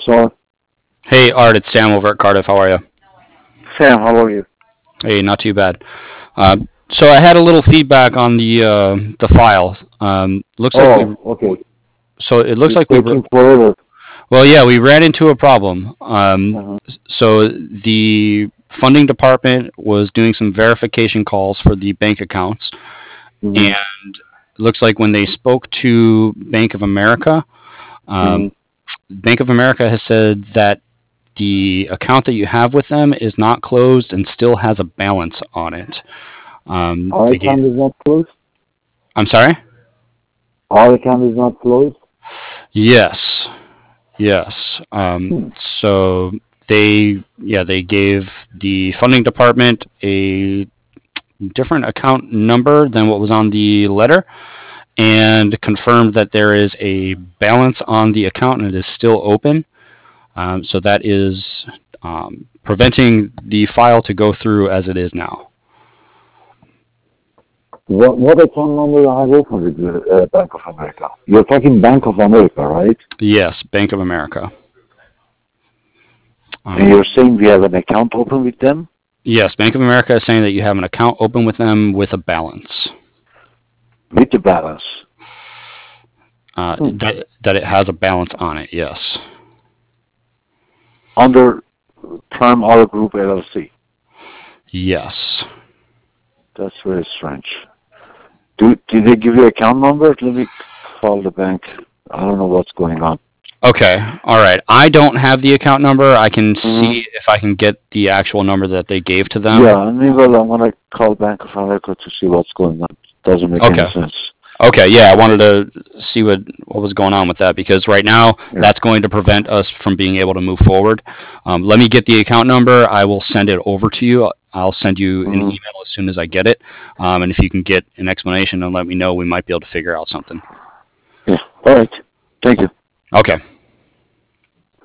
Art. Hey Art, it's Sam over at Cardiff. How are you? Sam, how are you? Hey, not too bad. So I had a little feedback on the file. Looks like we Oh, okay. so it looks It's like taking forever. well, yeah, we ran into a problem. Uh-huh. So the funding department was doing some verification calls for the bank accounts, Mm-hmm. and it looks like when they spoke to Bank of America, um, Mm-hmm. Bank of America has said that the account that you have with them is not closed and still has a balance on it. Our They gave, account is not closed. I'm sorry? Our account is not closed. Yes. Yes. Hmm. So they gave the funding department a different account number than what was on the letter and confirmed that there is a balance on the account and it is still open. So that is preventing the file to go through as it is now. What account number I have opened with Bank of America? You're talking Bank of America, right? Yes, Bank of America. And you're Um, saying we have an account open with them yes, Bank of America is saying that you have an account open with them with a balance. with the balance. Hmm. That it has a balance on it. Yes. Under Prime Auto Group LLC. Yes. That's very strange. Did they give you account number? Let me call the bank. I don't know what's going on. Okay. All right. I don't have the account number. I can Mm-hmm. see if I can get the actual number that they gave to them. Yeah, meanwhile, I'm gonna call Bank of America to see what's going on. Doesn't make any Okay. sense. Okay. Yeah, I wanted to see what was going on with that because right now Yeah. that's going to prevent us from being able to move forward. Let me get the account number. I will send it over to you. I'll send you an Mm-hmm. email as soon as I get it. And if you can get an explanation and let me know, we might be able to figure out something. Yeah. All right. Thank you. Okay.